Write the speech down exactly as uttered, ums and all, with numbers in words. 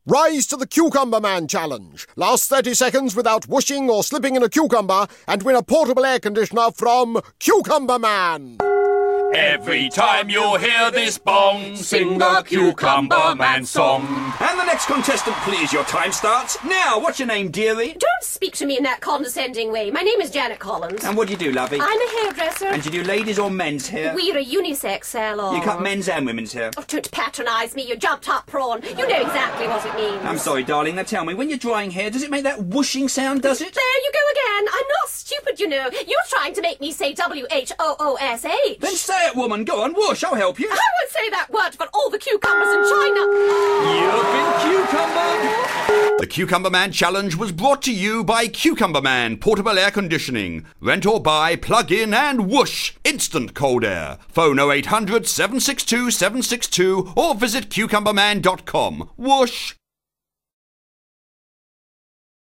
Rise to the Cucumber Man Challenge. Last thirty seconds without whooshing or slipping in a cucumber and win a portable air conditioner from Cucumber Man. Every time you hear this bong, sing the Cucumber Man song. And the next contestant, please. Your time starts now. What's your name, dearie? Don't speak to me in that condescending way. My name is Janet Collins. And what do you do, lovey? I'm a hairdresser. And do you do ladies' or men's hair? We're a unisex salon. You cut men's and women's hair? Oh, don't patronise me, you jump-top prawn. You know exactly what it means. I'm sorry, darling. Now tell me, when you're drying hair, does it make that whooshing sound, does it? There you go again. I'm not stupid, you know. You're trying to make me say W H O O S H. Then say it, woman. Go on, whoosh. I'll help you. I won't say that word for all the cucumbers in China. You've been cucumbered. The Cucumber Man Challenge was brought to you by Cucumber Man Portable Air Conditioning. Rent or buy, plug in and whoosh, instant cold air. Phone oh eight hundred, seven six two, seven six two or visit cucumber man dot com. Whoosh.